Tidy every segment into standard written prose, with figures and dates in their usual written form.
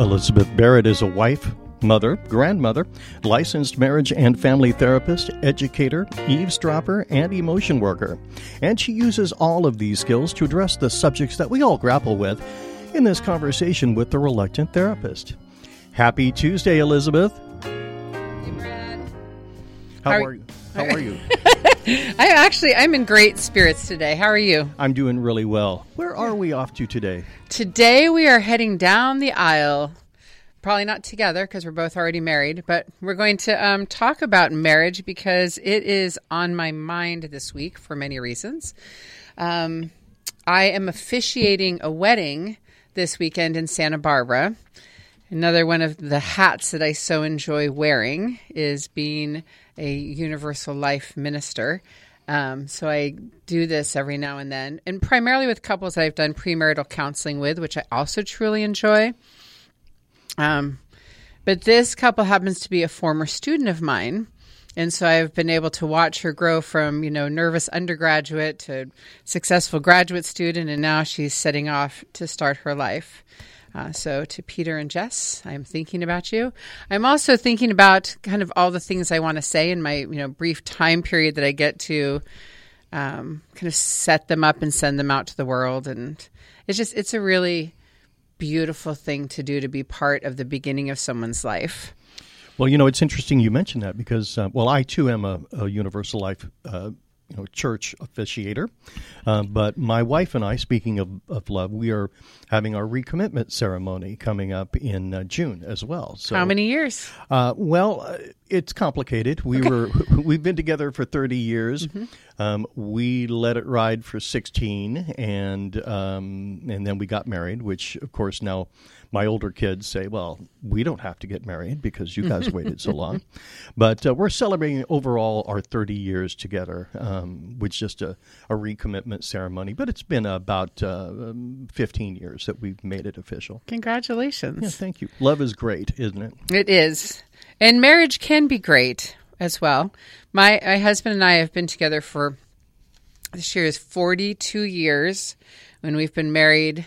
Elizabeth Barrett is a wife, mother, grandmother, licensed marriage and family therapist, educator, eavesdropper, and emotion worker. And she uses all of these skills to address the subjects that we all grapple with in this conversation with the reluctant therapist. Happy Tuesday, Elizabeth. Hey, Brad. How are you? How are you? I'm in great spirits today. How are you? I'm doing really well. Where are we off to today? Today we are heading down the aisle. Probably not together because we're both already married, but we're going to talk about marriage because it is on my mind this week for many reasons. I am officiating a wedding this weekend in Santa Barbara. Another one of the hats that I so enjoy wearing is being a universal life minister. So I do this every now and then, and primarily with couples that I've done premarital counseling with, which I also truly enjoy. But this couple happens to be a former student of mine. And so I've been able to watch her grow from, nervous undergraduate to successful graduate student. And now she's setting off to start her life. So to Peter and Jess, I'm thinking about you. I'm also thinking about kind of all the things I want to say in my, brief time period that I get to kind of set them up and send them out to the world. And it's a really beautiful thing to do, to be part of the beginning of someone's life. Well, it's interesting you mentioned that because, I too am a Universal Life church officiator. But my wife and I, speaking of love, we are having our recommitment ceremony coming up in June as well. So, how many years? It's complicated. We've been together for 30 years. Mm-hmm. We let it ride for 16, and then we got married, which, of course, now my older kids say, well, we don't have to get married because you guys waited so long. But we're celebrating overall our 30 years together with just a recommitment ceremony. But it's been about 15 years that we've made it official. Congratulations. Yeah, thank you. Love is great, isn't it? It is. And marriage can be great as well. My husband and I have been together for, this year is 42 years, when we've been married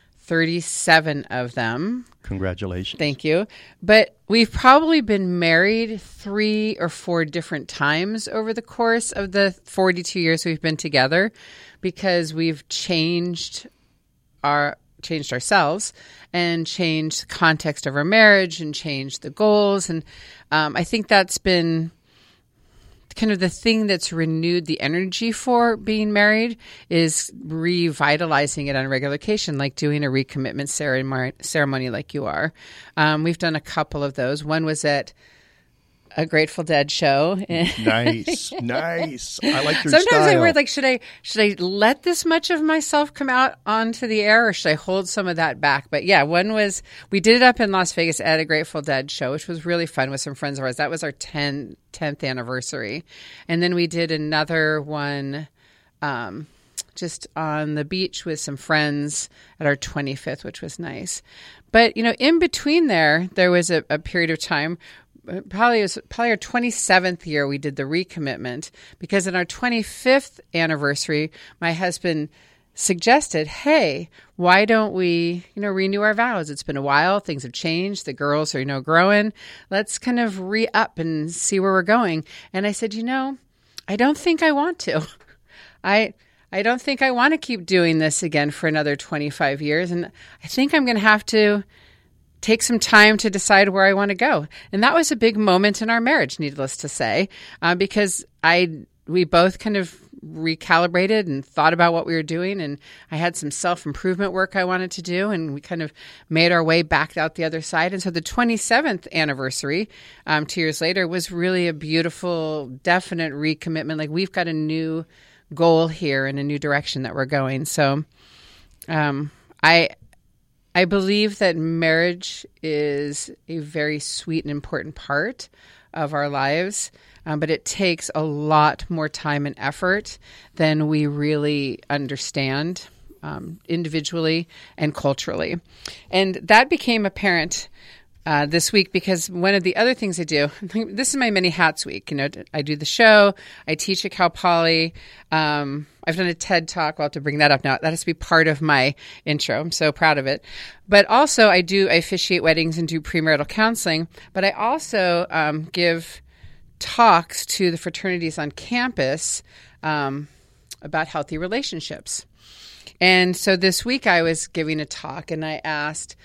37 of them. Congratulations. Thank you. But we've probably been married 3 or 4 different times over the course of the 42 years we've been together, because we've changed ourselves and changed the context of our marriage and changed the goals. And I think that's been kind of the thing that's renewed the energy for being married, is revitalizing it on regular occasion, like doing a recommitment ceremony like you are. We've done a couple of those. One was at a Grateful Dead show. Nice. I like your Sometimes style. I worry, like, should I let this much of myself come out onto the air, or should I hold some of that back? But yeah, one was, we did it up in Las Vegas at a Grateful Dead show, which was really fun with some friends of ours. That was our 10th anniversary. And then we did another one just on the beach with some friends at our 25th, which was nice. But, in between there was a period of time. Probably our 27th year we did the recommitment, because in our 25th anniversary, my husband suggested, hey, why don't we, renew our vows? It's been a while. Things have changed. The girls are, growing. Let's kind of re-up and see where we're going. And I said, I don't think I want to. I don't think I want to keep doing this again for another 25 years. And I think I'm going to have to take some time to decide where I want to go. And that was a big moment in our marriage, needless to say, because we both kind of recalibrated and thought about what we were doing. And I had some self-improvement work I wanted to do, and we kind of made our way back out the other side. And so the 27th anniversary, 2 years later, was really a beautiful, definite recommitment. Like, we've got a new goal here and a new direction that we're going. So I believe that marriage is a very sweet and important part of our lives, but it takes a lot more time and effort than we really understand individually and culturally. And that became apparent this week, because one of the other things I do, this is my many hats week. I do the show, I teach at Cal Poly. I've done a TED Talk. I'll have to bring that up now. That has to be part of my intro. I'm so proud of it. But also I officiate weddings and do premarital counseling. But I also give talks to the fraternities on campus about healthy relationships. And so this week I was giving a talk and I asked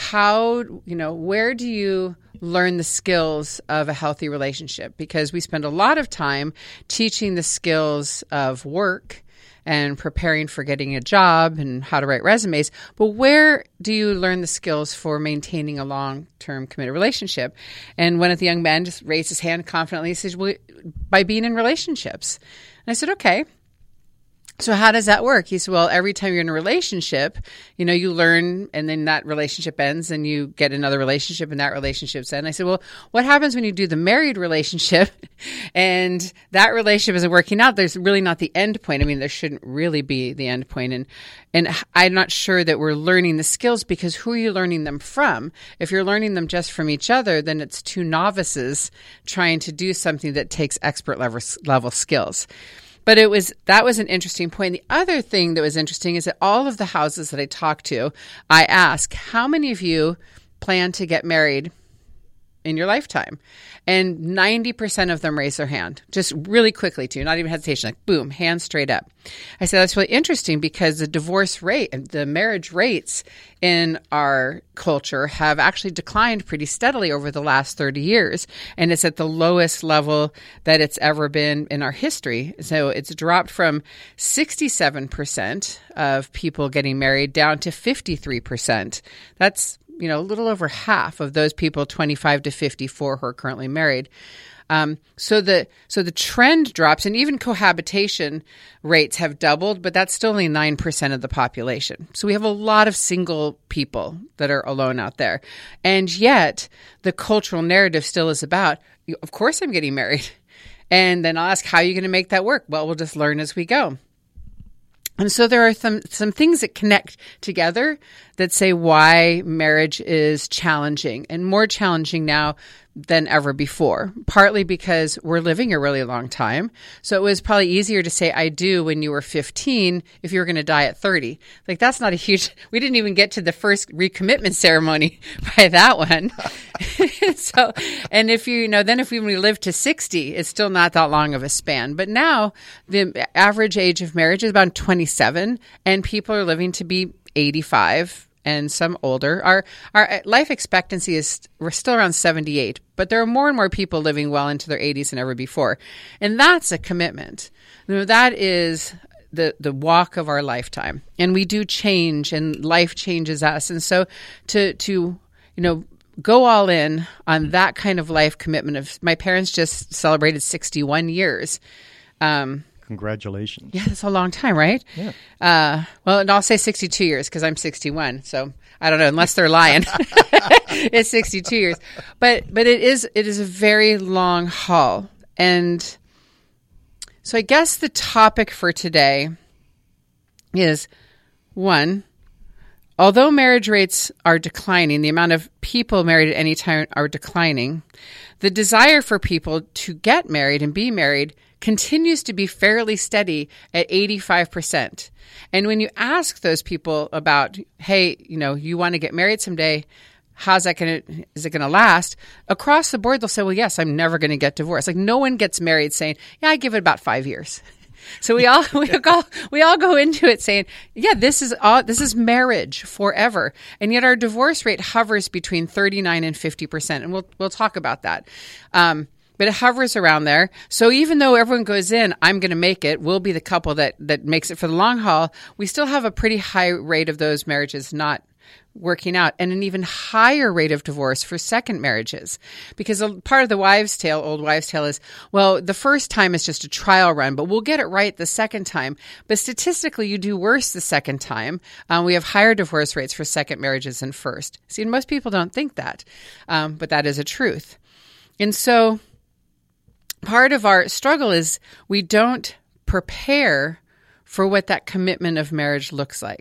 where do you learn the skills of a healthy relationship? Because we spend a lot of time teaching the skills of work and preparing for getting a job and how to write resumes. But where do you learn the skills for maintaining a long-term committed relationship? And one of the young men just raised his hand confidently. He says, well, by being in relationships. And I said, okay. So how does that work? He said, well, every time you're in a relationship, you learn, and then that relationship ends and you get another relationship and that relationship's end. I said, well, what happens when you do the married relationship and that relationship isn't working out? There's really not the end point. I mean, there shouldn't really be the end point. And I'm not sure that we're learning the skills, because who are you learning them from? If you're learning them just from each other, then it's two novices trying to do something that takes expert level skills. But that was an interesting point. The other thing that was interesting is that all of the houses that I talked to, I ask, how many of you plan to get married in your lifetime? And 90% of them raise their hand, just really quickly too, not even hesitation, like boom, hand straight up. I said, that's really interesting, because the divorce rate and the marriage rates in our culture have actually declined pretty steadily over the last 30 years. And it's at the lowest level that it's ever been in our history. So it's dropped from 67% of people getting married down to 53%. That's a little over half of those people 25 to 54 who are currently married. So the trend drops, and even cohabitation rates have doubled, but that's still only 9% of the population. So we have a lot of single people that are alone out there. And yet the cultural narrative still is about, of course I'm getting married. And then I'll ask, how are you going to make that work? Well, we'll just learn as we go. And so there are some things that connect together that say why marriage is challenging, and more challenging now than ever before, partly because we're living a really long time. So it was probably easier to say I do when you were 15 if you were going to die at 30. Like, that's not a huge, we didn't even get to the first recommitment ceremony by that one. So, and if then when we live to 60, it's still not that long of a span. But now the average age of marriage is about 27, and people are living to be 85 and some older. Our life expectancy we're still around 78, but there are more and more people living well into their 80s than ever before. And that's a commitment. That is the walk of our lifetime. And we do change, and life changes us. And so to go all in on that kind of life commitment. My parents just celebrated 61 years. Congratulations. Yeah, that's a long time, right? Yeah. Well, and I'll say 62 years because I'm 61. So I don't know, unless they're lying. It's 62 years. But it is a very long haul. And so I guess the topic for today is, one, although marriage rates are declining, the amount of people married at any time are declining, the desire for people to get married and be married continues to be fairly steady at 85%. And when you ask those people about, hey, you want to get married someday, is it going to last? Across the board, they'll say, well, yes, I'm never going to get divorced. Like, no one gets married saying, yeah, I give it about 5 years. So we all go into it saying, yeah, this is marriage forever. And yet our divorce rate hovers between 39 and 50%. And we'll talk about that. But it hovers around there. So even though everyone goes in, I'm going to make it, we'll be the couple that makes it for the long haul, we still have a pretty high rate of those marriages not working out, and an even higher rate of divorce for second marriages. Because part of the old wives' tale is, well, the first time is just a trial run, but we'll get it right the second time. But statistically, you do worse the second time. We have higher divorce rates for second marriages than first. See, and most people don't think that, but that is a truth. And so part of our struggle is we don't prepare for what that commitment of marriage looks like.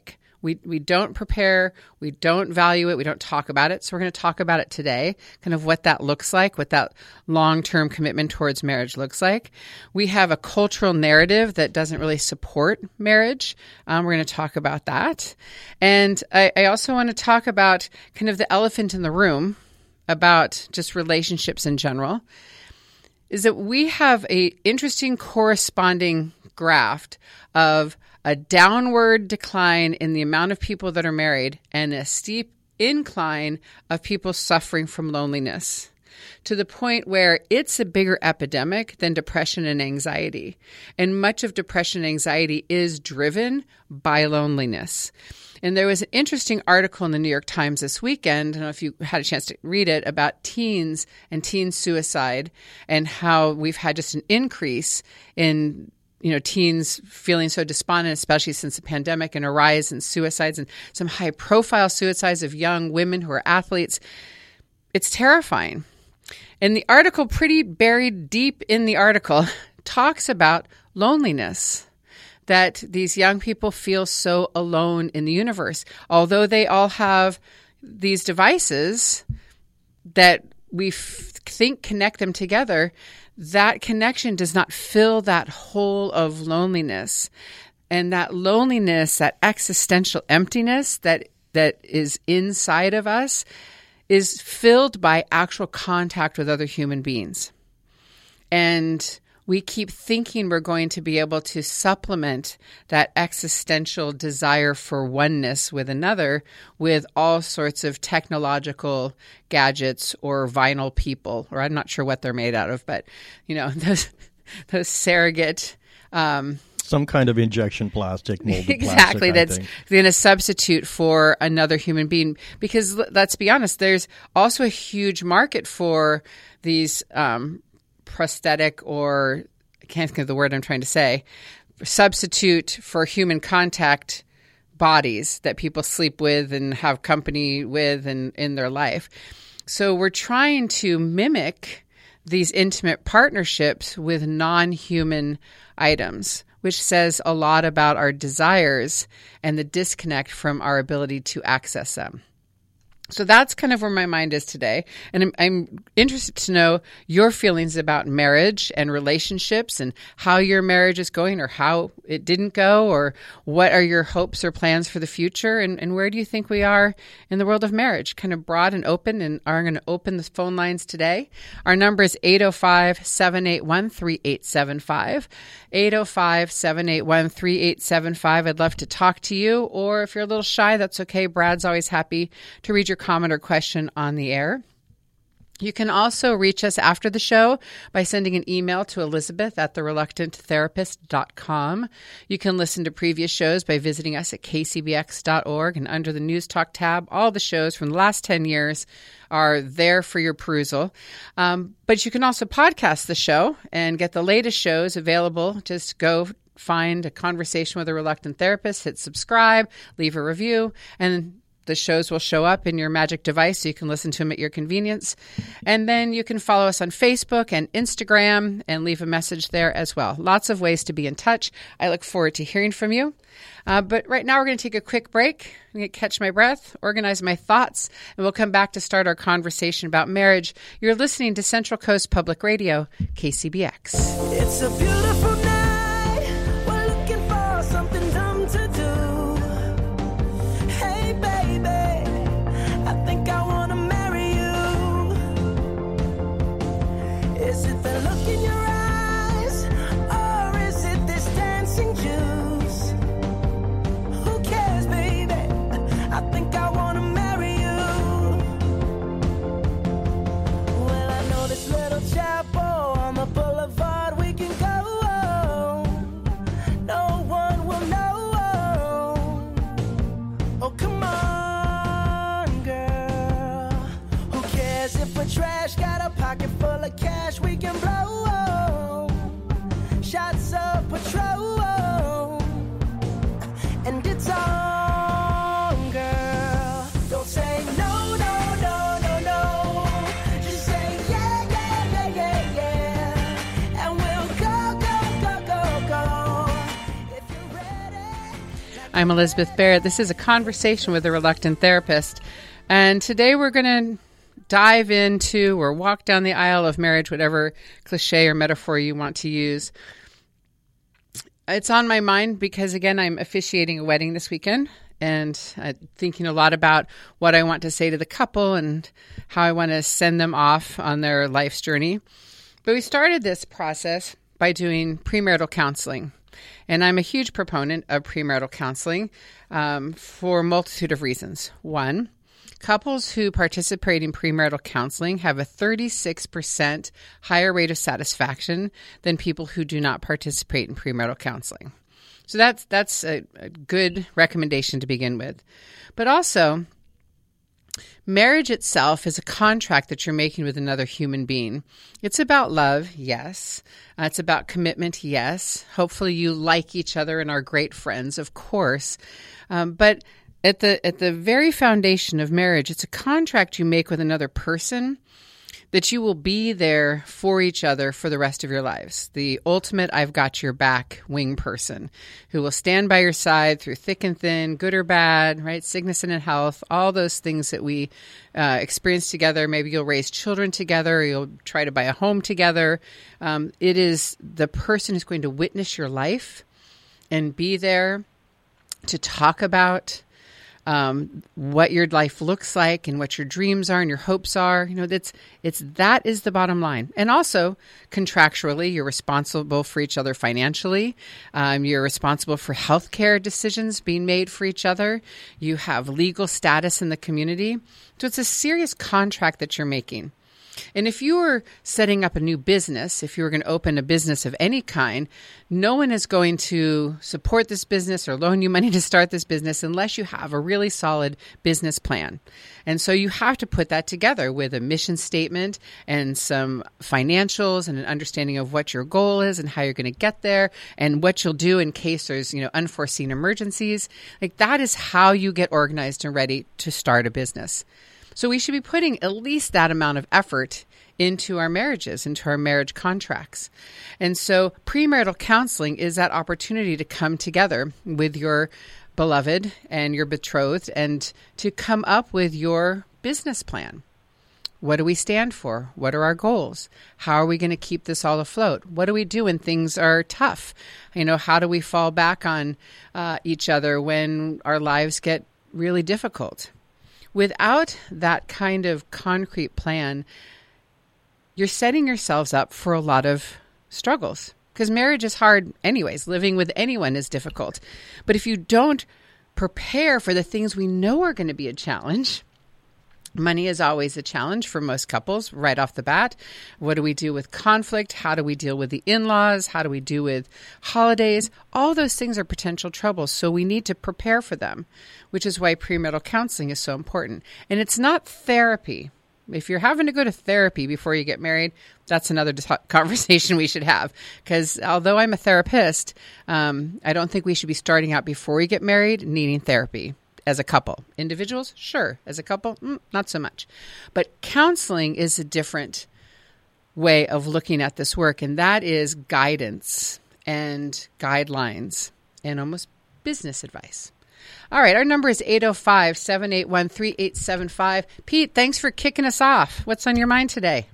We don't prepare, we don't value it, we don't talk about it. So we're going to talk about it today, kind of what that looks like, what that long-term commitment towards marriage looks like. We have a cultural narrative that doesn't really support marriage. We're going to talk about that. And I also want to talk about kind of the elephant in the room about just relationships in general, is that we have a interesting corresponding graph of a downward decline in the amount of people that are married and a steep incline of people suffering from loneliness, to the point where it's a bigger epidemic than depression and anxiety. And much of depression and anxiety is driven by loneliness. And there was an interesting article in the New York Times this weekend, I don't know if you had a chance to read it, about teens and teen suicide and how we've had just an increase in teens feeling so despondent, especially since the pandemic, and a rise in suicides and some high-profile suicides of young women who are athletes. It's terrifying. And the article, pretty buried deep in the article, talks about loneliness, that these young people feel so alone in the universe. Although they all have these devices that we think connect them together, that connection does not fill that hole of loneliness. And that loneliness, that existential emptiness that is inside of us, is filled by actual contact with other human beings. And we keep thinking we're going to be able to supplement that existential desire for oneness with another with all sorts of technological gadgets or vinyl people, or I'm not sure what they're made out of, but those surrogate some kind of injection plastic, molded exactly, plastic, that's going to substitute for another human being. Because let's be honest, there's also a huge market for these prosthetic, or I can't think of the word I'm trying to say, substitute for human contact bodies that people sleep with and have company with in their life. So we're trying to mimic these intimate partnerships with non-human items, which says a lot about our desires and the disconnect from our ability to access them. So that's kind of where my mind is today. And I'm interested to know your feelings about marriage and relationships and how your marriage is going or how it didn't go, or what are your hopes or plans for the future, and where do you think we are in the world of marriage? Kind of broad and open, and I'm going to open the phone lines today. Our number is 805-781-3875. 805-781-3875. I'd love to talk to you, or if you're a little shy, that's okay. Brad's always happy to read your comment or question on the air. You can also reach us after the show by sending an email to elizabeth@thereluctanttherapist.com. You can listen to previous shows by visiting us at kcbx.org, and under the News Talk tab, all the shows from the last 10 years are there for your perusal. But you can also podcast the show and get the latest shows available. Just go find A Conversation with a Reluctant Therapist, hit subscribe, leave a review, and the shows will show up in your magic device so you can listen to them at your convenience. And then you can follow us on Facebook and Instagram and leave a message there as well. Lots of ways to be in touch. I look forward to hearing from you. But right now we're going to take a quick break. I'm going to catch my breath, organize my thoughts, and we'll come back to start our conversation about marriage. You're listening to Central Coast Public Radio, KCBX. It's a beautiful night. We're looking for something dumb to do. Hey, baby, I think I want to marry you. Is it the look in your eyes, or is it this dancing juice? Who cares, baby? I think I want to marry you. Well, I know this little chapel on the boulevard we can go. I'm Elizabeth Barrett. This is A Conversation with a Reluctant Therapist. And today we're going to dive into or walk down the aisle of marriage, whatever cliche or metaphor you want to use. It's on my mind because, again, I'm officiating a wedding this weekend and thinking a lot about what I want to say to the couple and how I want to send them off on their life's journey. But we started this process by doing premarital counseling. And I'm a huge proponent of premarital counseling for a multitude of reasons. One, couples who participate in premarital counseling have a 36% higher rate of satisfaction than people who do not participate in premarital counseling. So that's a good recommendation to begin with. But also, marriage itself is a contract that you're making with another human being. It's about love, yes. It's about commitment, yes. Hopefully you like each other and are great friends, of course. But at the very foundation of marriage, it's a contract you make with another person that you will be there for each other for the rest of your lives. The ultimate I've got your back wing person who will stand by your side through thick and thin, good or bad, right? Sickness and in health, all those things that we experience together. Maybe you'll raise children together, or you'll try to buy a home together. It is the person who's going to witness your life and be there to talk about what your life looks like and what your dreams are and your hopes are. You know, that is the bottom line. And also contractually, you're responsible for each other financially. You're responsible for healthcare decisions being made for each other. You have legal status in the community. So it's a serious contract that you're making. And if you were setting up a new business, if you were going to open a business of any kind, no one is going to support this business or loan you money to start this business unless you have a really solid business plan. And so you have to put that together with a mission statement and some financials and an understanding of what your goal is and how you're going to get there and what you'll do in case there's, unforeseen emergencies. Like that is how you get organized and ready to start a business. So we should be putting at least that amount of effort into our marriages, into our marriage contracts. And so premarital counseling is that opportunity to come together with your beloved and your betrothed and to come up with your business plan. What do we stand for? What are our goals? How are we going to keep this all afloat? What do we do when things are tough? How do we fall back on each other when our lives get really difficult? Without that kind of concrete plan, you're setting yourselves up for a lot of struggles because marriage is hard anyways. Living with anyone is difficult. But if you don't prepare for the things we know are going to be a challenge, money is always a challenge for most couples right off the bat. What do we do with conflict? How do we deal with the in-laws? How do we deal with holidays? All those things are potential troubles, so we need to prepare for them, which is why premarital counseling is so important. And it's not therapy. If you're having to go to therapy before you get married, that's another conversation we should have. Because although I'm a therapist, I don't think we should be starting out before we get married needing therapy. As a couple. Individuals, sure. As a couple, not so much. But counseling is a different way of looking at this work, and that is guidance and guidelines and almost business advice. All right, our number is 805-781-3875. Pete, thanks for kicking us off. What's on your mind today?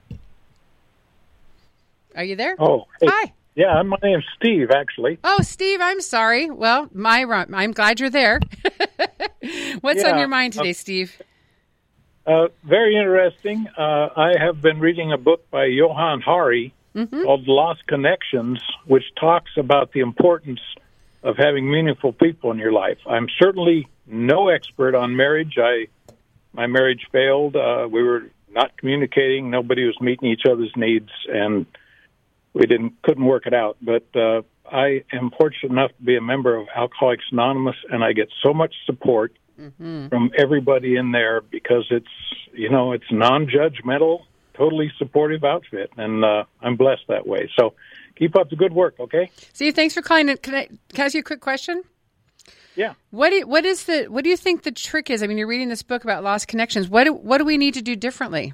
Are you there? Oh, hey. Hi. Yeah, my name's Steve, actually. Oh, Steve, I'm sorry. Well, I'm glad you're there. What's on your mind today, Steve? Very interesting. I have been reading a book by Johann Hari called Lost Connections, which talks about the importance of having meaningful people in your life. I'm certainly no expert on marriage. My marriage failed. We were not communicating. Nobody was meeting each other's needs, and we couldn't work it out. But I am fortunate enough to be a member of Alcoholics Anonymous, and I get so much support from everybody in there because it's non-judgmental, totally supportive outfit, and I'm blessed that way. So keep up the good work, okay? Steve, thanks for calling. Can I ask you a quick question? Yeah. What do you think the trick is? I mean, you're reading this book about lost connections. What do we need to do differently?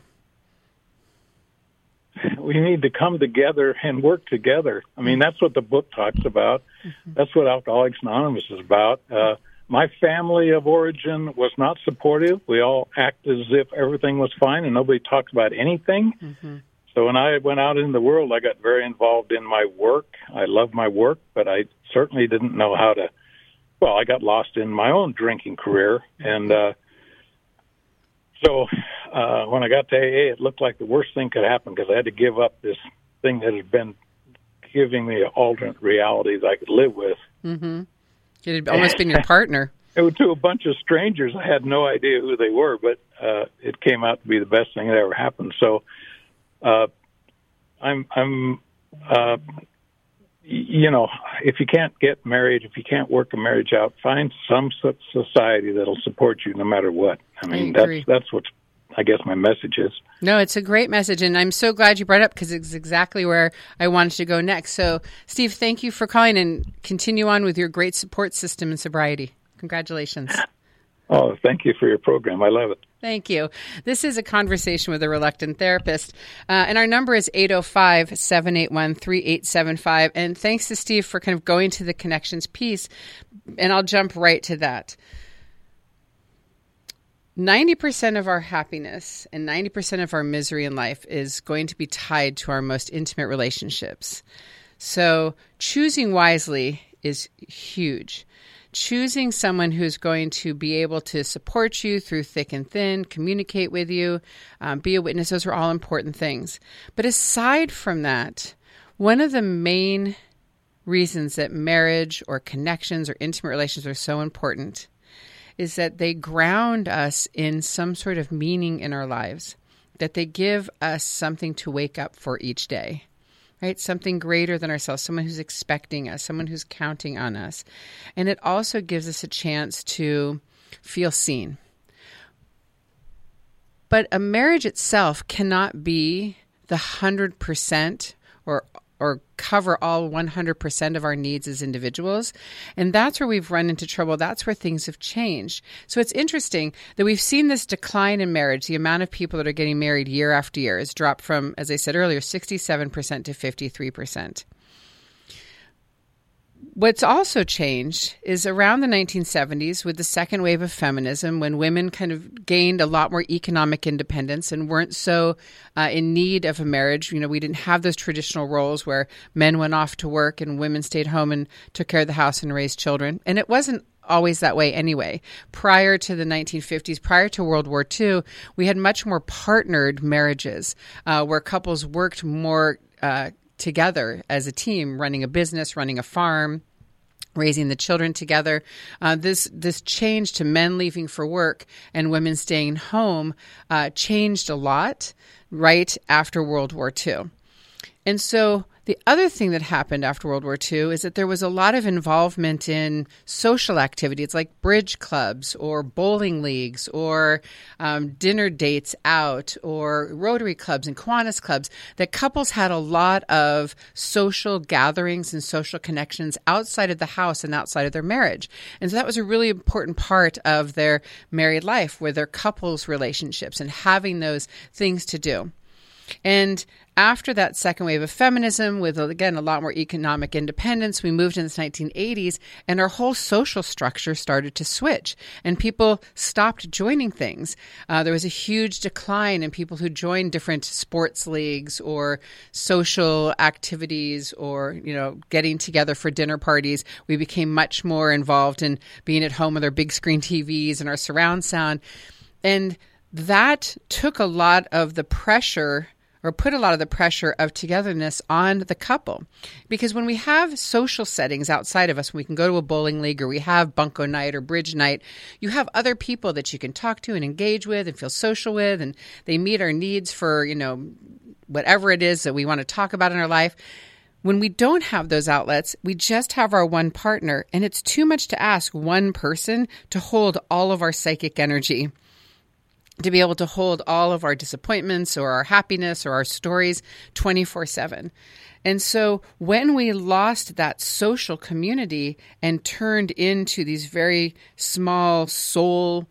We need to come together and work together. I mean, that's what the book talks about. That's what Alcoholics Anonymous is about. my family of origin was not supportive. We all acted as if everything was fine and nobody talked about anything. Mm-hmm. So when I went out in the world, I got very involved in my work. I love my work, but I certainly didn't know how to, well, I got lost in my own drinking career. And so when I got to AA, it looked like the worst thing could happen because I had to give up this thing that had been giving me an alternate reality that I could live with. Mm-hmm. It had almost been your partner. It was to a bunch of strangers. I had no idea who they were, but it came out to be the best thing that ever happened. So you know, if you can't get married, if you can't work a marriage out, find some society that'll support you no matter what. I mean, that's what I guess my message is. No, it's a great message, and I'm so glad you brought it up because it's exactly where I wanted to go next. So, Steve, thank you for calling, and continue on with your great support system in sobriety. Congratulations. Oh, thank you for your program. I love it. Thank you. This is A Conversation with a Reluctant Therapist, and our number is 805-781-3875. And thanks to Steve for kind of going to the connections piece, and I'll jump right to that. 90% of our happiness and 90% of our misery in life is going to be tied to our most intimate relationships. So choosing wisely is huge. Choosing someone who's going to be able to support you through thick and thin, communicate with you, be a witness, those are all important things. But aside from that, one of the main reasons that marriage or connections or intimate relations are so important is that they ground us in some sort of meaning in our lives, that they give us something to wake up for each day. Right? Something greater than ourselves, someone who's expecting us, someone who's counting on us. And it also gives us a chance to feel seen. But a marriage itself cannot be the 100% or cover all 100% of our needs as individuals. And that's where we've run into trouble. That's where things have changed. So it's interesting that we've seen this decline in marriage. The amount of people that are getting married year after year has dropped from, as I said earlier, 67% to 53%. What's also changed is around the 1970s with the second wave of feminism, when women kind of gained a lot more economic independence and weren't so in need of a marriage. You know, we didn't have those traditional roles where men went off to work and women stayed home and took care of the house and raised children. And it wasn't always that way anyway. Prior to the 1950s, prior to World War II, we had much more partnered marriages where couples worked more together as a team, running a business, running a farm, raising the children together. This change to men leaving for work and women staying home changed a lot right after World War II. And so the other thing that happened after World War II is that there was a lot of involvement in social activities like bridge clubs or bowling leagues or dinner dates out or Rotary clubs and Kiwanis clubs, that couples had a lot of social gatherings and social connections outside of the house and outside of their marriage. And so that was a really important part of their married life, were their couples relationships and having those things to do. And after that second wave of feminism, with, again, a lot more economic independence, we moved in the 1980s, and our whole social structure started to switch, and people stopped joining things. There was a huge decline in people who joined different sports leagues or social activities or, you know, getting together for dinner parties. We became much more involved in being at home with our big screen TVs and our surround sound. And that took a lot of the pressure, or put a lot of the pressure of togetherness on the couple. Because when we have social settings outside of us, we can go to a bowling league or we have bunco night or bridge night, you have other people that you can talk to and engage with and feel social with, and they meet our needs for, you know, whatever it is that we want to talk about in our life. When we don't have those outlets, we just have our one partner, and it's too much to ask one person to hold all of our psychic energy, to be able to hold all of our disappointments or our happiness or our stories 24/7. And so when we lost that social community and turned into these very small soulmate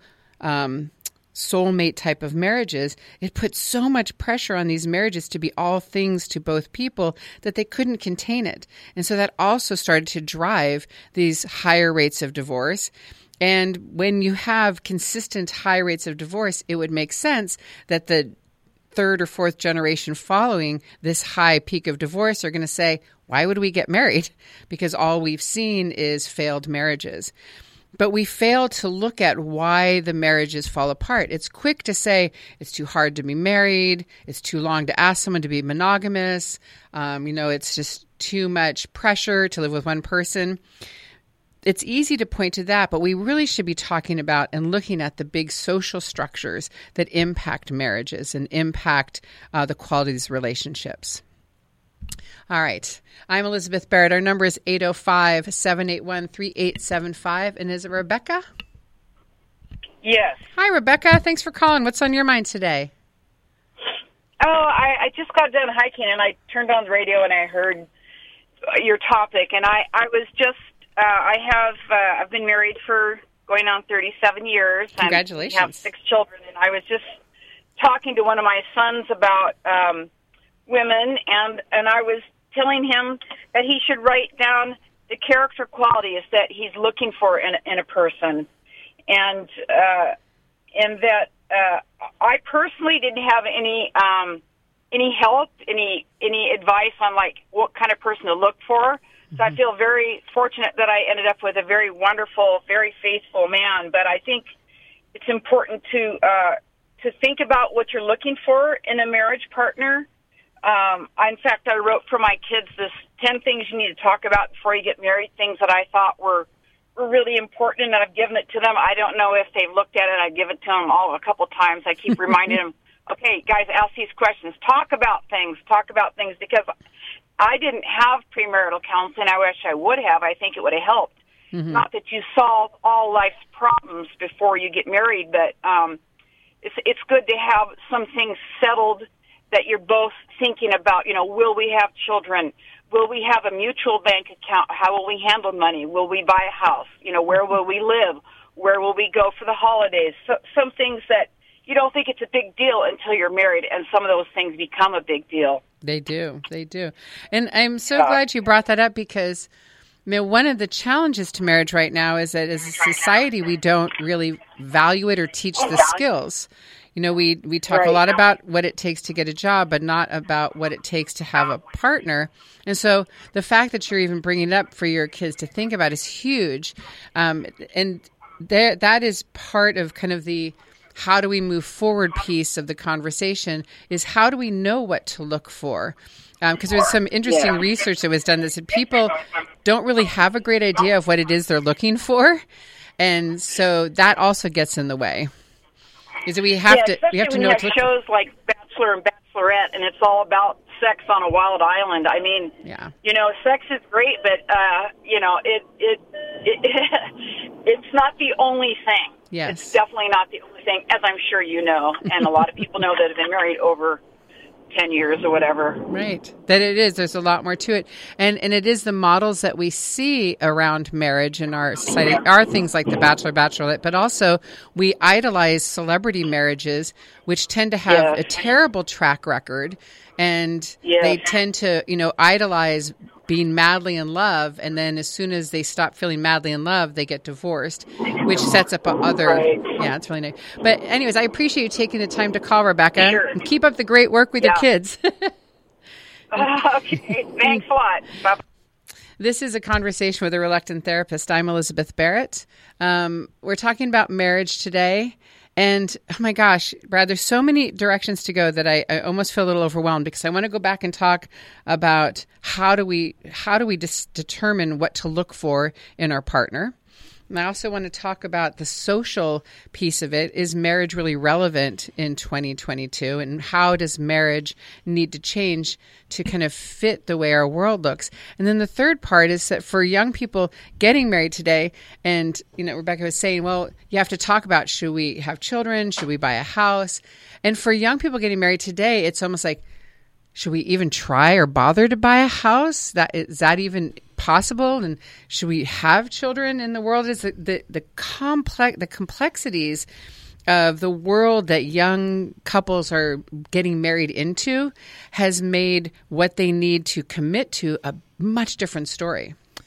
type of marriages, it put so much pressure on these marriages to be all things to both people that they couldn't contain it. And so that also started to drive these higher rates of divorce. And when you have consistent high rates of divorce, it would make sense that the third or fourth generation following this high peak of divorce are going to say, why would we get married? Because all we've seen is failed marriages. But we fail to look at why the marriages fall apart. It's quick to say it's too hard to be married. It's too long to ask someone to be monogamous. It's just too much pressure to live with one person. It's easy to point to that, but we really should be talking about and looking at the big social structures that impact marriages and impact the quality of these relationships. All right. I'm Elizabeth Barrett. Our number is 805-781-3875. And is it Rebecca? Yes. Hi, Rebecca. Thanks for calling. What's on your mind today? Oh, I just got done hiking, and I turned on the radio, and I heard your topic. And I was just, I've been married for going on 37 years. Congratulations. And have 6 children. And I was just talking to one of my sons about women, and I was telling him that he should write down the character qualities that he's looking for in a person, and that I personally didn't have any help, any advice on like what kind of person to look for. So I feel very fortunate that I ended up with a very wonderful, very faithful man. But I think it's important to think about what you're looking for in a marriage partner. In fact, I wrote for my kids this 10 things you need to talk about before you get married, things that I thought were really important, and I've given it to them. I don't know if they've looked at it. I give it to them a couple times. I keep reminding them, okay, guys, ask these questions. Talk about things, because I didn't have premarital counseling. I wish I would have. I think it would have helped. Mm-hmm. Not that you solve all life's problems before you get married, but it's good to have some things settled that you're both thinking about. Will we have children? Will we have a mutual bank account? How will we handle money? Will we buy a house? Where will we live? Where will we go for the holidays? So, some things that you don't think it's a big deal until you're married, and some of those things become a big deal. They do. And I'm so glad you brought that up, because one of the challenges to marriage right now is that as a society, we don't really value it or teach the skills. We talk a lot about what it takes to get a job, but not about what it takes to have a partner. And so the fact that you're even bringing it up for your kids to think about is huge. And that is part of kind of the how do we move forward piece of the conversation, is how do we know what to look for? Because there's some interesting research that was done that said people don't really have a great idea of what it is they're looking for. And so that also gets in the way. Is that we have to know what to look for. Shows like Bachelor and Bachelorette, and it's all about sex on a wild island. I mean, sex is great, but it's not the only thing. Yes. It's definitely not the only thing, as I'm sure you know, and a lot of people know that have been married over 10 years or whatever. Right. That it is. There's a lot more to it. And it is the models that we see around marriage in our society are things like The Bachelor, Bachelorette, but also we idolize celebrity marriages, which tend to have a terrible track record. And they tend to, idolize being madly in love. And then as soon as they stop feeling madly in love, they get divorced, which sets up it's really nice. But anyways, I appreciate you taking the time to call, Rebecca. Sure. And keep up the great work with your kids. Okay. Thanks a lot. Bye. This is a conversation with a reluctant therapist. I'm Elizabeth Barrett. We're talking about marriage today. And oh my gosh, Brad, there's so many directions to go that I almost feel a little overwhelmed, because I want to go back and talk about how do we determine what to look for in our partner. And I also want to talk about the social piece of it. Is marriage really relevant in 2022? And how does marriage need to change to kind of fit the way our world looks? And then the third part is that for young people getting married today, and, Rebecca was saying, well, you have to talk about, should we have children? Should we buy a house? And for young people getting married today, it's almost like, should we even try or bother to buy a house? Is that even possible? And should we have children in the world? Is the complexities of the world that young couples are getting married into has made what they need to commit to a much different story.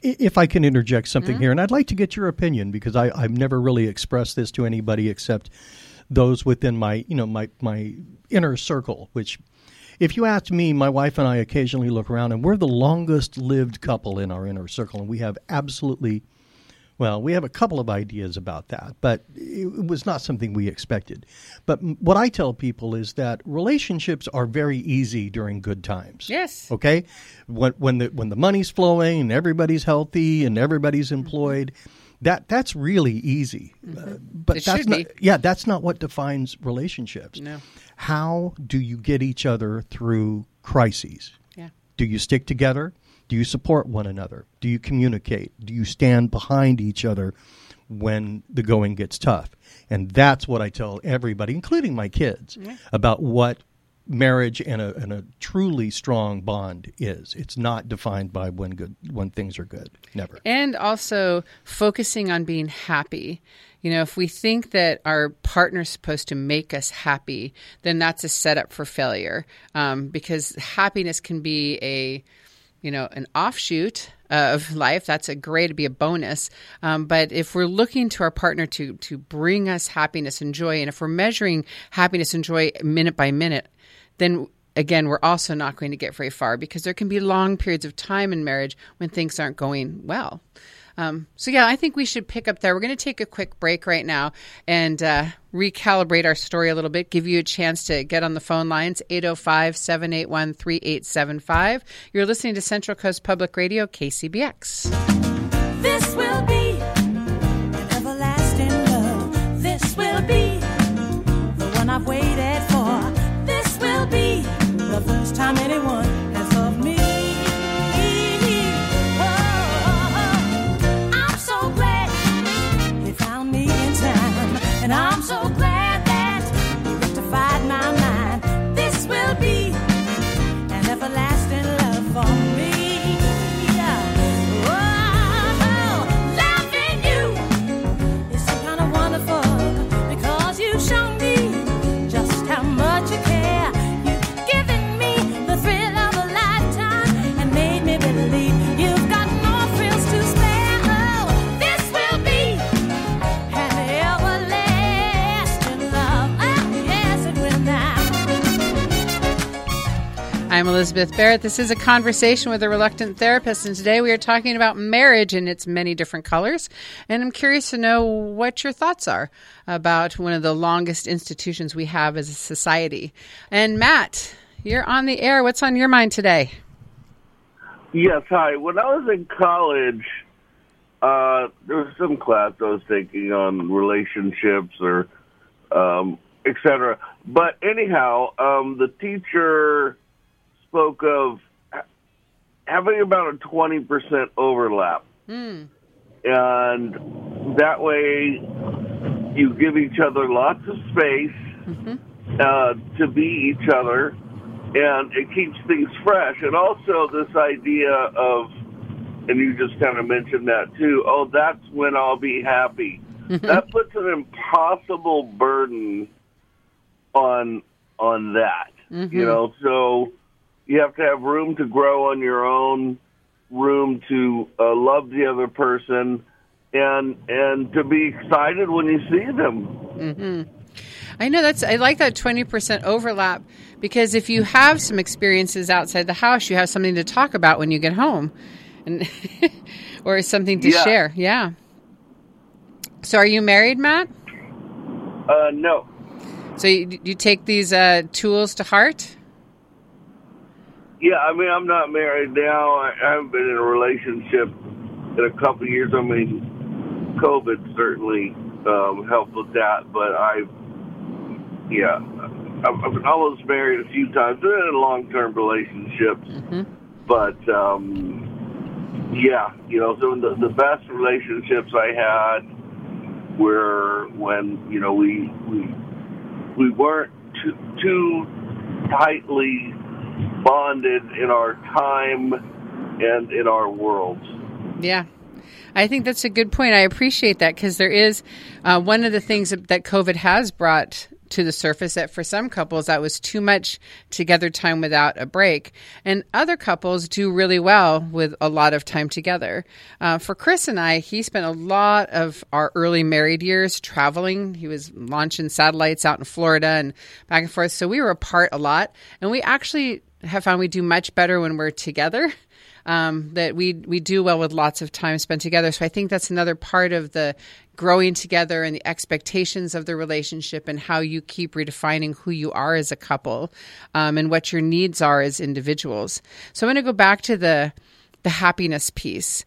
If I can interject something here, and I'd like to get your opinion because I've never really expressed this to anybody except those within my my inner circle, which if you ask me, my wife and I occasionally look around and we're the longest lived couple in our inner circle, and we have we have a couple of ideas about that, but it was not something we expected. But what I tell people is that relationships are very easy during good times. Yes. Okay? When the money's flowing and everybody's healthy and everybody's employed, that's really easy. But It that's should not, be. yeah, that's not what defines relationships. No. How do you get each other through crises? Yeah. Do you stick together? Do you support one another? Do you communicate? Do you stand behind each other when the going gets tough? And that's what I tell everybody, including my kids, about what marriage and a truly strong bond is. It's not defined by when things are good. Never. And also focusing on being happy. You know, if we think that our partner's supposed to make us happy, then that's a setup for failure. Because happiness can be an offshoot of life. That's to be a bonus. But if we're looking to our partner to bring us happiness and joy, and if we're measuring happiness and joy minute by minute, then again, we're also not going to get very far because there can be long periods of time in marriage when things aren't going well. I think we should pick up there. We're going to take a quick break right now and recalibrate our story a little bit, give you a chance to get on the phone lines, 805-781-3875. You're listening to Central Coast Public Radio, KCBX. This will be an everlasting love. This will be the one I've waited for. This will be the first time anyone has loved me. I'm so glad you found me in time, and I'm so glad that you rectified my mind. This will be an everlasting love for me. Loving you is so kind of wonderful because you've shown me just how much you care. You've given me the thrill of a lifetime and made me believe you've got no thrills to spare. Oh, this will be an everlasting love. Oh, yes, it will now. I'm Elizabeth Barrett. This is a conversation with a reluctant therapist, and today we are talking about marriage in its many different colors. And I'm curious to know what your thoughts are about one of the longest institutions we have as a society. And Matt, you're on the air. What's on your mind today? Yes, hi. When I was in college, there was some class I was taking on relationships or et cetera. But anyhow, the teacher spoke of having about a 20% overlap. And that way you give each other lots of space to be each other, and it keeps things fresh. And also this idea of, and you just kind of mentioned that too, oh, that's when I'll be happy. That puts an impossible burden on that, you know, so you have to have room to grow on your own, room to love the other person, and to be excited when you see them. I know I like that 20% overlap, because if you have some experiences outside the house, you have something to talk about when you get home, and or something to share. Yeah. So are you married, Matt? No. So you take these tools to heart? Yeah, I mean, I'm not married now. I haven't been in a relationship in a couple of years. I mean, COVID certainly helped with that, but I've been almost married a few times. Been in long-term relationships, but you know, some of the best relationships I had were when, you know, we weren't too tightly bonded in our time and in our worlds. Yeah. I think that's a good point. I appreciate that, because there is one of the things that COVID has brought to the surface that for some couples that was too much together time without a break. And other couples do really well with a lot of time together. For Chris and I, he spent a lot of our early married years traveling. He was launching satellites out in Florida and back and forth. So we were apart a lot. And we actually have found we do much better when we're together. That we do well with lots of time spent together. So I think that's another part of the growing together and the expectations of the relationship and how you keep redefining who you are as a couple, and what your needs are as individuals. So I'm going to go back to the happiness piece.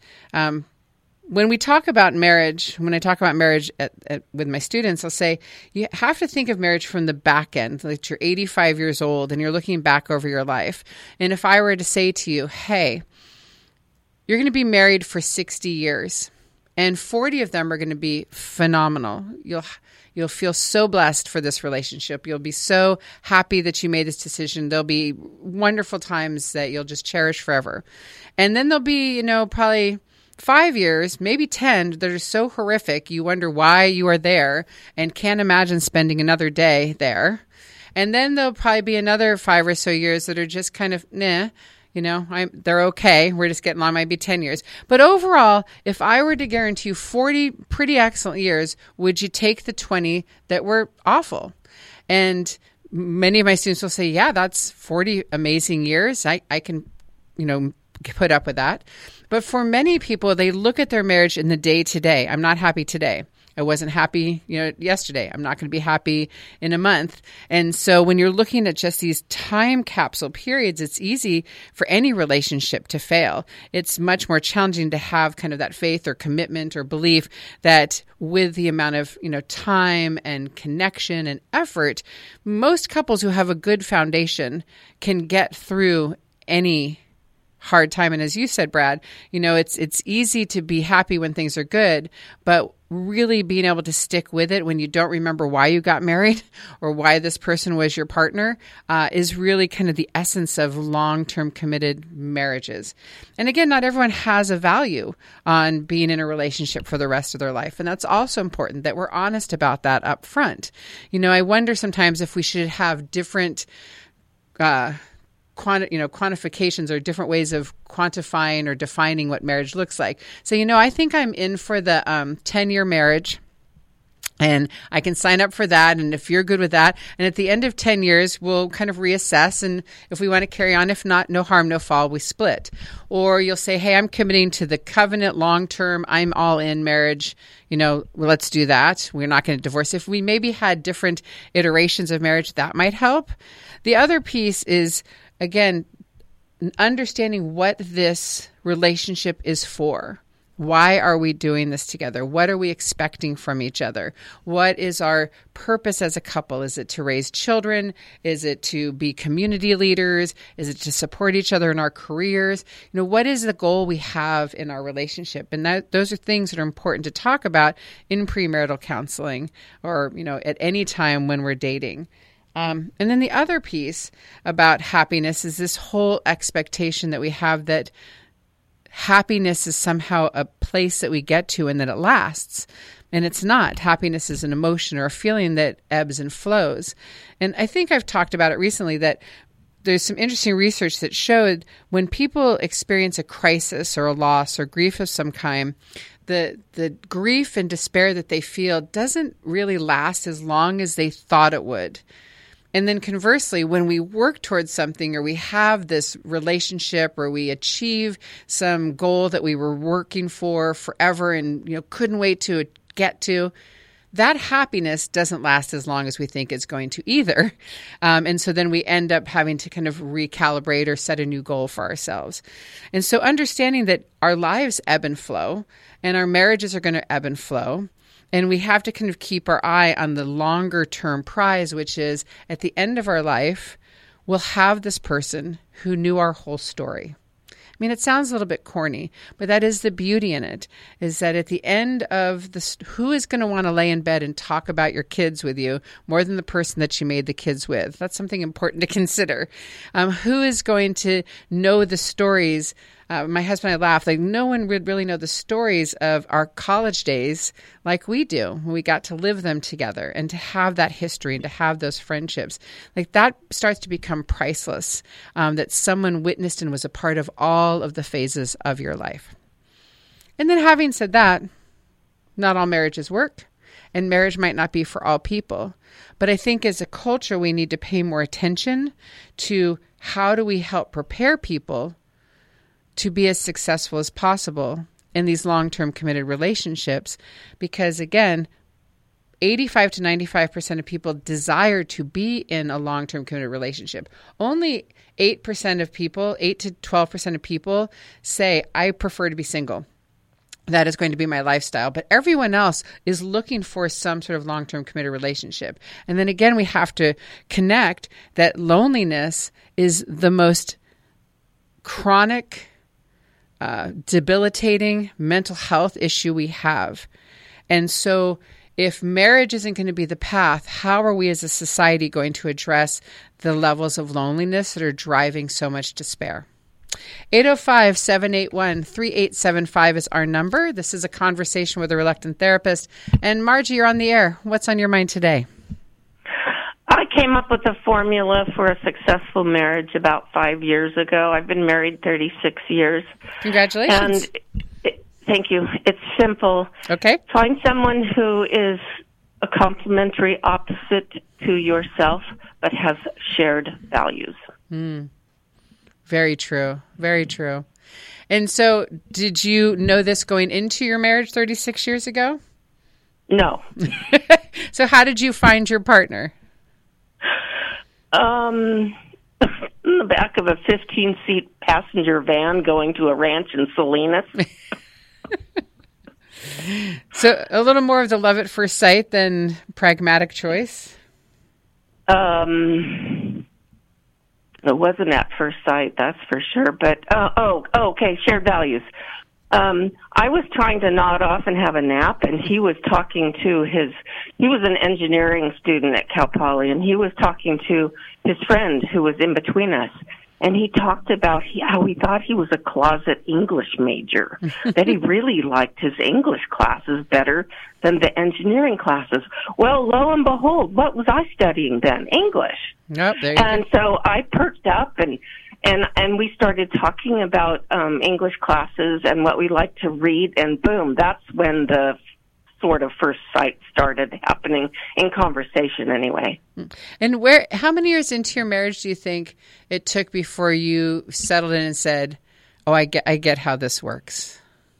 When we talk about marriage, when I talk about marriage with my students, I'll say you have to think of marriage from the back end, like you're 85 years old and you're looking back over your life. And if I were to say to you, hey, you're going to be married for 60 years and 40 of them are going to be phenomenal. You'll feel so blessed for this relationship. You'll be so happy that you made this decision. There'll be wonderful times that you'll just cherish forever. And then there'll be, probably 5 years, maybe 10, that are so horrific, you wonder why you are there and can't imagine spending another day there. And then there'll probably be another 5 or so years that are just kind of, they're okay. We're just getting along, might be 10 years. But overall, if I were to guarantee you 40 pretty excellent years, would you take the 20 that were awful? And many of my students will say, yeah, that's 40 amazing years. I can, put up with that. But for many people, they look at their marriage in the day to day. I'm not happy today. I wasn't happy, yesterday. I'm not going to be happy in a month. And so when you're looking at just these time capsule periods, it's easy for any relationship to fail. It's much more challenging to have kind of that faith or commitment or belief that with the amount of, time and connection and effort, most couples who have a good foundation can get through any hard time. And as you said, Brad, it's easy to be happy when things are good, but really being able to stick with it when you don't remember why you got married or why this person was your partner is really kind of the essence of long-term committed marriages. And again, not everyone has a value on being in a relationship for the rest of their life. And that's also important that we're honest about that up front. I wonder sometimes if we should have different quantifications or different ways of quantifying or defining what marriage looks like. So, I think I'm in for the 10-year marriage and I can sign up for that. And if you're good with that, and at the end of 10 years, we'll kind of reassess. And if we want to carry on, if not, no harm, no foul, we split. Or you'll say, hey, I'm committing to the covenant long-term, I'm all in marriage. Let's do that. We're not going to divorce. If we maybe had different iterations of marriage, that might help. The other piece is, again, understanding what this relationship is for. Why are we doing this together? What are we expecting from each other? What is our purpose as a couple? Is it to raise children? Is it to be community leaders? Is it to support each other in our careers? What is the goal we have in our relationship? And those are things that are important to talk about in premarital counseling or, at any time when we're dating. And then the other piece about happiness is this whole expectation that we have that happiness is somehow a place that we get to and that it lasts. And it's not. Happiness is an emotion or a feeling that ebbs and flows. And I think I've talked about it recently that there's some interesting research that showed when people experience a crisis or a loss or grief of some kind, the grief and despair that they feel doesn't really last as long as they thought it would. And then conversely, when we work towards something or we have this relationship or we achieve some goal that we were working for forever and couldn't wait to get to, that happiness doesn't last as long as we think it's going to either. And so then we end up having to kind of recalibrate or set a new goal for ourselves. And so understanding that our lives ebb and flow and our marriages are going to ebb and flow. And we have to kind of keep our eye on the longer term prize, which is at the end of our life, we'll have this person who knew our whole story. I mean, it sounds a little bit corny, but that is the beauty in it, is that at the end of this, who is going to want to lay in bed and talk about your kids with you more than the person that you made the kids with? That's something important to consider. Who is going to know the stories my husband and I laugh, like no one would really know the stories of our college days like we do when we got to live them together and to have that history and to have those friendships. Like that starts to become priceless, that someone witnessed and was a part of all of the phases of your life. And then having said that, not all marriages work, and marriage might not be for all people. But I think as a culture, we need to pay more attention to how do we help prepare people to be as successful as possible in these long-term committed relationships. Because again, 85 to 95% of people desire to be in a long-term committed relationship. Only 8% of people, 8 to 12% of people say, I prefer to be single. That is going to be my lifestyle. But everyone else is looking for some sort of long-term committed relationship. And then again, we have to connect that loneliness is the most chronic, debilitating mental health issue we have. And so if marriage isn't going to be the path, how are we as a society going to address the levels of loneliness that are driving so much despair? 805-781-3875 is our number. This is a conversation with a reluctant therapist. And Margie, you're on the air. What's on your mind today? I came up with a formula for a successful marriage about 5 years ago. I've been married 36 years. Congratulations. And thank you. It's simple. Okay. Find someone who is a complementary opposite to yourself but has shared values. Very true. Very true. And so did you know this going into your marriage 36 years ago? No. So how did you find your partner? In the back of a 15-seat passenger van going to a ranch in Salinas. So a little more of the love at first sight than pragmatic choice? It wasn't at first sight, that's for sure. But, okay, shared values. I was trying to nod off and have a nap, and he was talking to he was an engineering student at Cal Poly, and he was talking to his friend who was in between us. And he talked about how he thought he was a closet English major, that he really liked his English classes better than the engineering classes. Well, lo and behold, what was I studying then? English. Yep, there you go. And so I perked up and we started talking about English classes and what we like to read, and boom, that's when the sort of first sight started happening in conversation anyway. And how many years into your marriage do you think it took before you settled in and said, oh, I get how this works?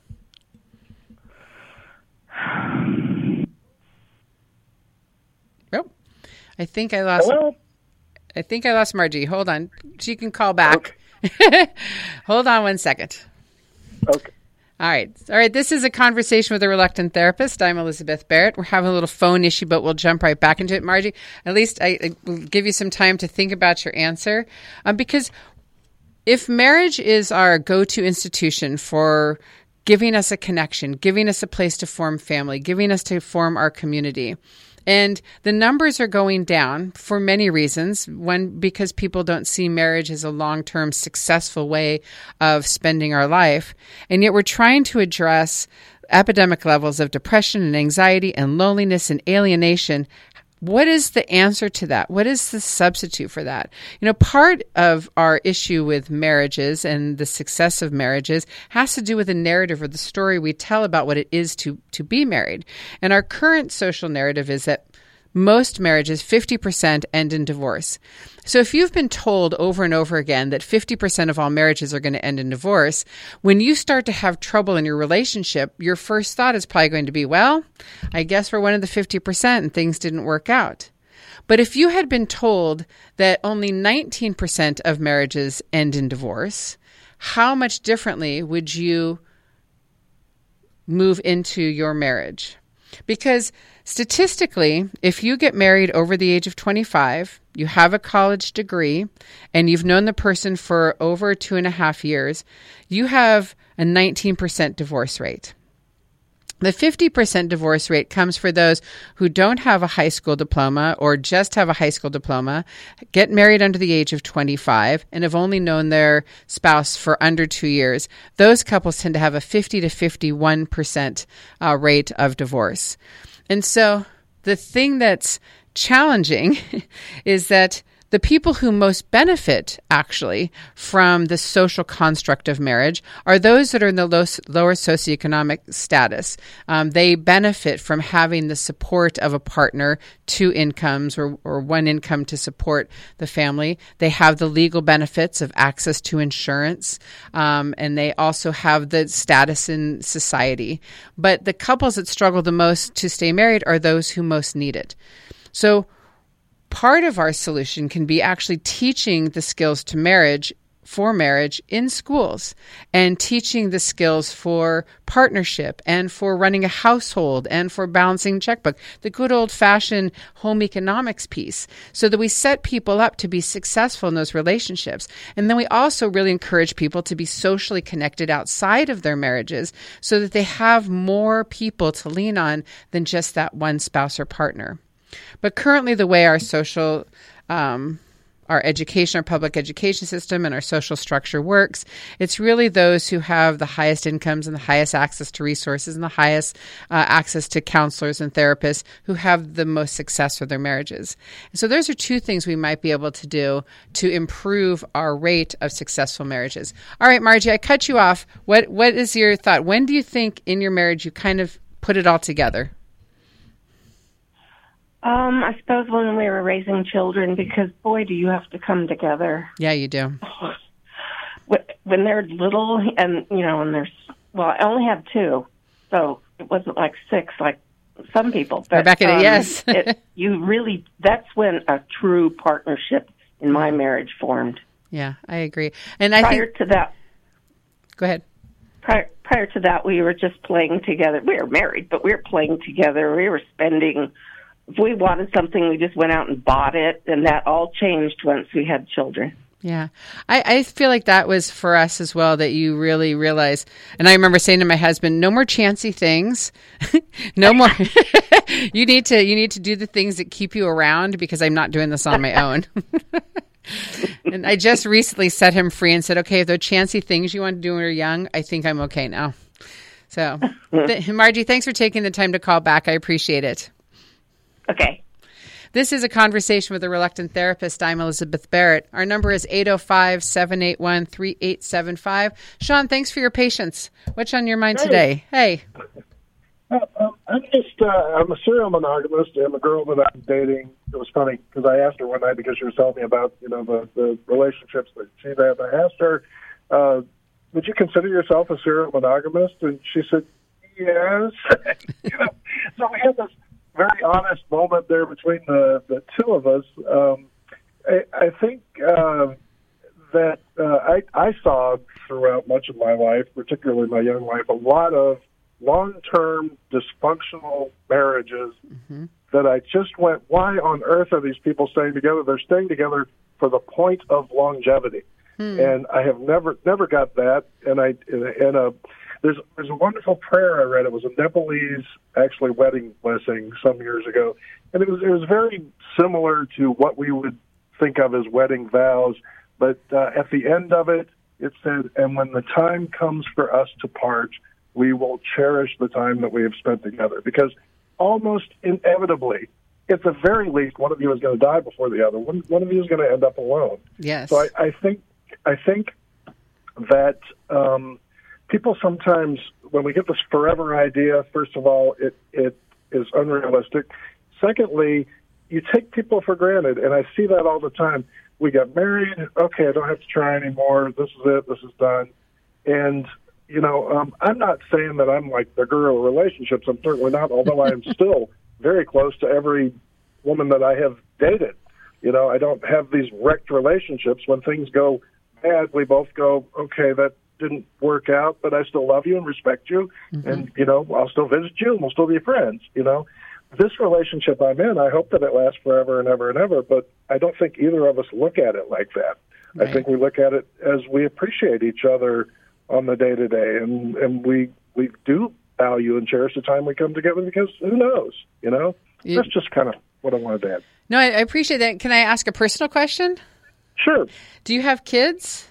Oh, I think I lost Margie. Hold on. She can call back. Okay. Hold on 1 second. Okay. All right. This is a conversation with a reluctant therapist. I'm Elizabeth Barrett. We're having a little phone issue, but we'll jump right back into it. Margie, at least I will give you some time to think about your answer. Because if marriage is our go-to institution for giving us a connection, giving us a place to form family, giving us to form our community, and the numbers are going down for many reasons. One, because people don't see marriage as a long-term successful way of spending our life. And yet we're trying to address epidemic levels of depression and anxiety and loneliness and alienation. What is the answer to that? What is the substitute for that? You know, part of our issue with marriages and the success of marriages has to do with the narrative or the story we tell about what it is to be married. And our current social narrative is that most marriages, 50% end in divorce. So if you've been told over and over again that 50% of all marriages are going to end in divorce, when you start to have trouble in your relationship, your first thought is probably going to be, well, I guess we're one of the 50% and things didn't work out. But if you had been told that only 19% of marriages end in divorce, how much differently would you move into your marriage? Because statistically, if you get married over the age of 25, you have a college degree, and you've known the person for over 2.5 years, you have a 19% divorce rate. The 50% divorce rate comes for those who don't have a high school diploma or just have a high school diploma, get married under the age of 25, and have only known their spouse for under 2 years. Those couples tend to have a 50 to 51% rate of divorce. And so the thing that's challenging is that the people who most benefit, actually, from the social construct of marriage are those that are in the lower socioeconomic status. They benefit from having the support of a partner, 2 incomes or 1 income to support the family. They have the legal benefits of access to insurance, and they also have the status in society. But the couples that struggle the most to stay married are those who most need it. So part of our solution can be actually teaching the skills to marriage in schools, and teaching the skills for partnership and for running a household and for balancing checkbook, the good old-fashioned home economics piece, so that we set people up to be successful in those relationships. And then we also really encourage people to be socially connected outside of their marriages so that they have more people to lean on than just that one spouse or partner. But currently, the way our social, our education, our public education system and our social structure works, it's really those who have the highest incomes and the highest access to resources and the highest access to counselors and therapists who have the most success with their marriages. And so those are 2 things we might be able to do to improve our rate of successful marriages. All right, Margie, I cut you off. What is your thought? When do you think in your marriage you kind of put it all together? I suppose when we were raising children, because boy, do you have to come together. Yeah, you do. When they're little, and I only have 2, so it wasn't like 6 like some people. But Rebecca, yes, that's when a true partnership in my marriage formed. Yeah, I agree. And prior to that, go ahead. Prior to that, we were just playing together. We were married, but we were playing together. We were spending. If we wanted something, we just went out and bought it, and that all changed once we had children. Yeah. I feel like that was for us as well, that you really realize, and I remember saying to my husband, no more chancy things, no more. You need to do the things that keep you around, because I'm not doing this on my own. And I just recently set him free and said, okay, if there are chancy things you want to do when you're young, I think I'm okay now. So, Margie, thanks for taking the time to call back. I appreciate it. Okay. This is A Conversation with a Reluctant Therapist. I'm Elizabeth Barrett. Our number is 805-781-3875. Sean, thanks for your patience. What's on your mind today? Hey. I'm a serial monogamist, and the girl that I'm dating, it was funny because I asked her one night, because she was telling me about, the relationships that she'd had. I asked her, would you consider yourself a serial monogamist? And she said, yes. So we had this very honest moment there between the 2 of us. I think that I saw throughout much of my life, particularly my young life, a lot of long-term dysfunctional marriages that I just went, why on earth are these people staying together? They're staying together for the point of longevity. And I have never got that. And there's a wonderful prayer I read. It was a Nepalese, actually, wedding blessing some years ago, and it was very similar to what we would think of as wedding vows. But at the end of it, it said, "And when the time comes for us to part, we will cherish the time that we have spent together." Because almost inevitably, at the very least, one of you is going to die before the other. One of you is going to end up alone. Yes. So I think that. People sometimes, when we get this forever idea, first of all, it is unrealistic. Secondly, you take people for granted, and I see that all the time. We got married, okay, I don't have to try anymore. This is it. This is done. And, I'm not saying that I'm like the guru of relationships. I'm certainly not, although I am still very close to every woman that I have dated. I don't have these wrecked relationships. When things go bad, we both go, okay, that didn't work out, but I still love you and respect you, and I'll still visit you, and we'll still be friends. This relationship I'm in, I hope that it lasts forever and ever and ever, but I don't think either of us look at it like that. Right. I think we look at it as we appreciate each other on the day-to-day, and we do value and cherish the time we come together because who knows, you know? That's just kind of what I wanted to add. No, I appreciate that. Can I ask a personal question? Sure. Do you have kids?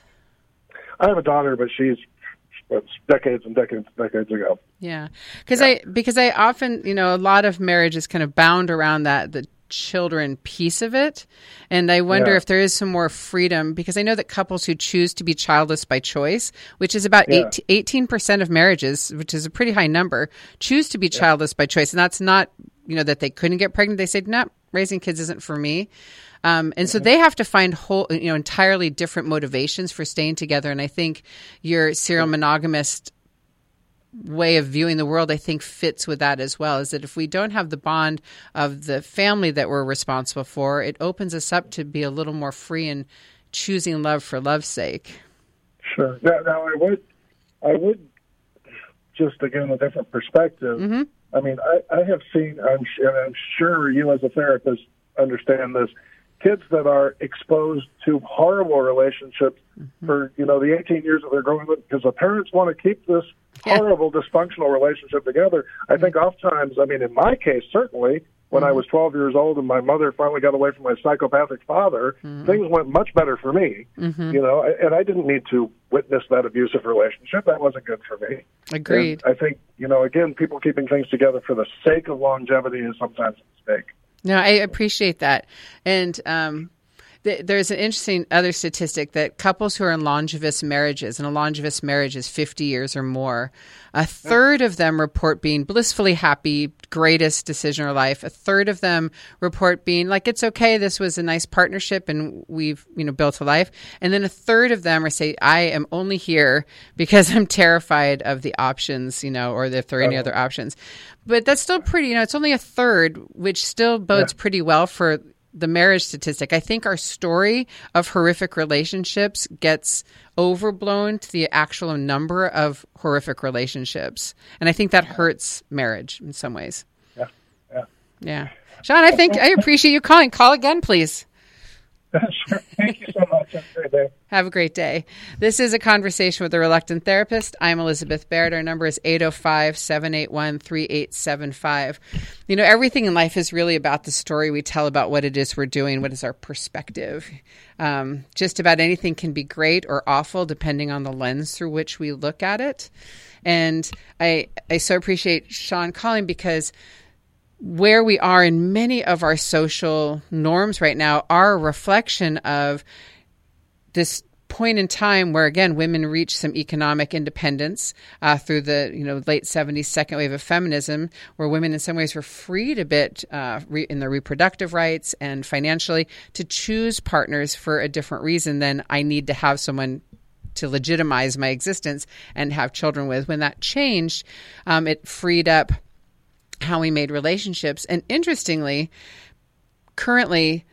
I have a daughter, but she's decades and decades ago. Yeah. Because I often, you know, a lot of marriage is kind of bound around the children piece of it. And I wonder if there is some more freedom, because I know that couples who choose to be childless by choice, which is about 18% of marriages, which is a pretty high number, choose to be childless by choice. And that's not, you know, that they couldn't get pregnant. They say, no, raising kids isn't for me. And so they have to find entirely different motivations for staying together. And I think your serial monogamist way of viewing the world, I think, fits with that as well, is that if we don't have the bond of the family that we're responsible for, it opens us up to be a little more free in choosing love for love's sake. Sure. Now I would just, again, a different perspective. Mm-hmm. I mean, I have seen, and I'm sure you as a therapist understand this, kids that are exposed to horrible relationships for, you know, the 18 years that they're growing up, because the parents want to keep this horrible, dysfunctional relationship together. I think oftentimes, I mean, in my case, certainly, when I was 12 years old and my mother finally got away from my psychopathic father, things went much better for me, you know, and I didn't need to witness that abusive relationship. That wasn't good for me. Agreed. And I think, you know, again, people keeping things together for the sake of longevity is sometimes a mistake. No, I appreciate that. And there's an interesting other statistic that couples who are in longevous marriages, and a longevous marriage is 50 years or more, a third of them report being blissfully happy, greatest decision of their life. A third of them report being like, it's okay, this was a nice partnership and we've, you know, built a life. And then a third of them are say, I am only here because I'm terrified of the options, you know, or if there are any other options. But that's still pretty, you know, it's only a third, which still bodes pretty well for the marriage statistic. I think our story of horrific relationships gets overblown to the actual number of horrific relationships. And I think that hurts marriage in some ways. Yeah. Sean, I appreciate you calling. Call again, please. Sure. Thank you so much. Have a great day. Have a great day. This is A Conversation with a Reluctant Therapist. I'm Elizabeth Baird. Our number is 805-781-3875. You know, everything in life is really about the story we tell about what it is we're doing, what is our perspective. Just about anything can be great or awful depending on the lens through which we look at it. And I so appreciate Sean calling, because where we are in many of our social norms right now are a reflection of this point in time where, again, women reached some economic independence through the late 70s second wave of feminism, where women in some ways were freed a bit in their reproductive rights and financially to choose partners for a different reason than I need to have someone to legitimize my existence and have children with. When that changed, it freed up how we made relationships. And interestingly, currently,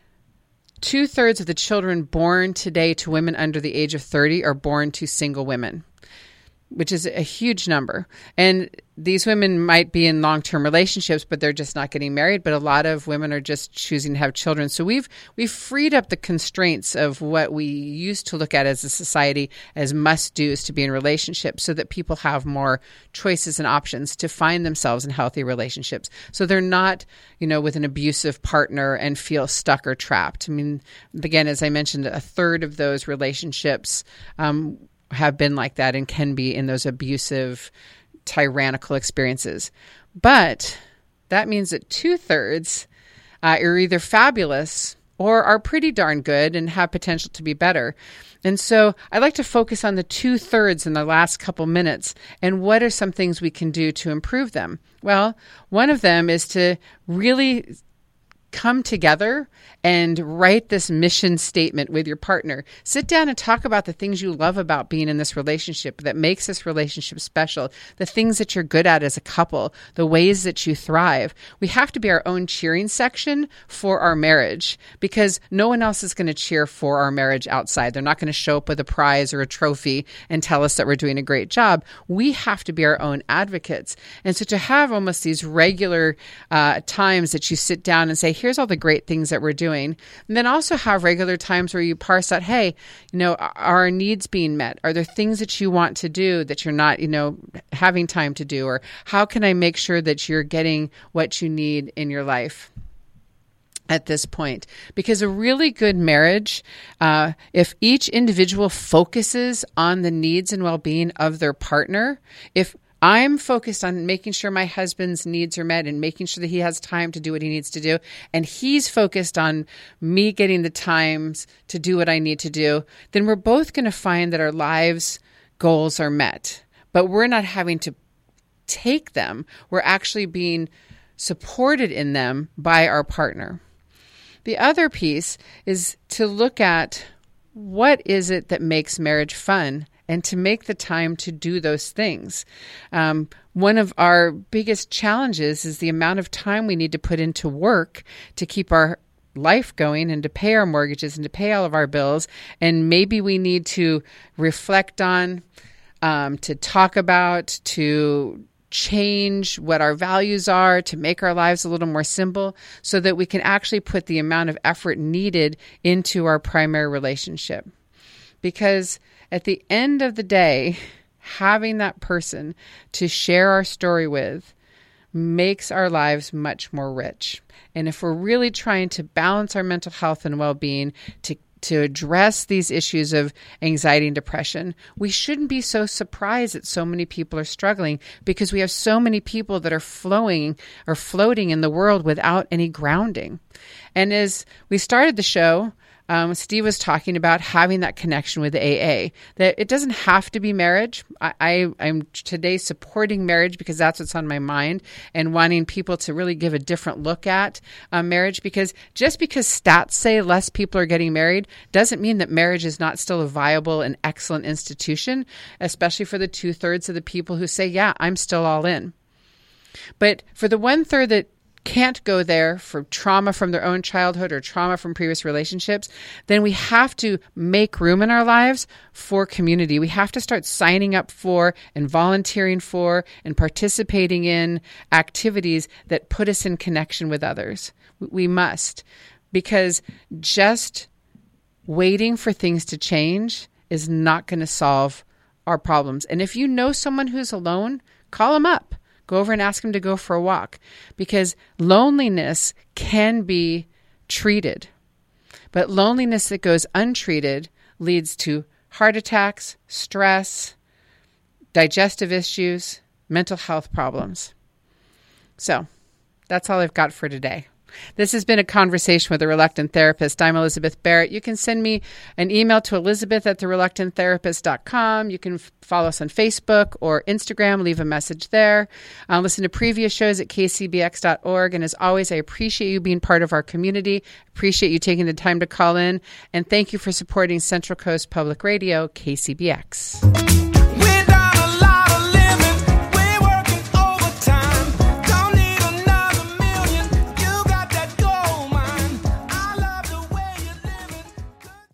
2/3 of the children born today to women under the age of 30 are born to single women, which is a huge number. And these women might be in long-term relationships, but they're just not getting married. But a lot of women are just choosing to have children. So we've freed up the constraints of what we used to look at as a society as must-dos to be in relationships, so that people have more choices and options to find themselves in healthy relationships. So they're not, with an abusive partner and feel stuck or trapped. I mean, again, as I mentioned, 1/3 of those relationships have been like that and can be in those abusive, tyrannical experiences. But that means that 2/3 are either fabulous or are pretty darn good and have potential to be better. And so I'd like to focus on the 2/3 in the last couple minutes, and what are some things we can do to improve them? Well, one of them is to really come together and write this mission statement with your partner. Sit down and talk about the things you love about being in this relationship that makes this relationship special, the things that you're good at as a couple, the ways that you thrive. We have to be our own cheering section for our marriage, because no one else is going to cheer for our marriage outside. They're not going to show up with a prize or a trophy and tell us that we're doing a great job. We have to be our own advocates. And so to have almost these regular times that you sit down and say, here's all the great things that we're doing. And then also have regular times where you parse out, hey, are our needs being met? Are there things that you want to do that you're not, having time to do? Or how can I make sure that you're getting what you need in your life at this point? Because a really good marriage, if each individual focuses on the needs and well-being of their partner, if I'm focused on making sure my husband's needs are met and making sure that he has time to do what he needs to do, and he's focused on me getting the times to do what I need to do, then we're both going to find that our lives' goals are met. But we're not having to take them. We're actually being supported in them by our partner. The other piece is to look at what is it that makes marriage fun and to make the time to do those things. One of our biggest challenges is the amount of time we need to put into work to keep our life going and to pay our mortgages and to pay all of our bills. And maybe we need to reflect on, to talk about, to change what our values are, to make our lives a little more simple so that we can actually put the amount of effort needed into our primary relationship. Because at the end of the day, having that person to share our story with makes our lives much more rich. And if we're really trying to balance our mental health and well-being, to address these issues of anxiety and depression, we shouldn't be so surprised that so many people are struggling, because we have so many people that are floating in the world without any grounding. And as we started the show, Steve was talking about having that connection with AA, that it doesn't have to be marriage. I'm today supporting marriage because that's what's on my mind, and wanting people to really give a different look at marriage, because just because stats say less people are getting married doesn't mean that marriage is not still a viable and excellent institution, especially for the 2/3 of the people who say, yeah, I'm still all in. But for the 1/3 that can't go there for trauma from their own childhood or trauma from previous relationships, then we have to make room in our lives for community. We have to start signing up for and volunteering for and participating in activities that put us in connection with others. We must, because just waiting for things to change is not going to solve our problems. And if you know someone who's alone, call them up. Go over and ask him to go for a walk, because loneliness can be treated. But loneliness that goes untreated leads to heart attacks, stress, digestive issues, mental health problems. So that's all I've got for today. This has been a conversation with a reluctant therapist. I'm Elizabeth Barrett. You can send me an email to elizabeth@thereluctanttherapist.com. You can follow us on Facebook or Instagram. Leave a message there. Listen to previous shows at kcbx.org. And as always, I appreciate you being part of our community. Appreciate you taking the time to call in. And thank you for supporting Central Coast Public Radio, KCBX.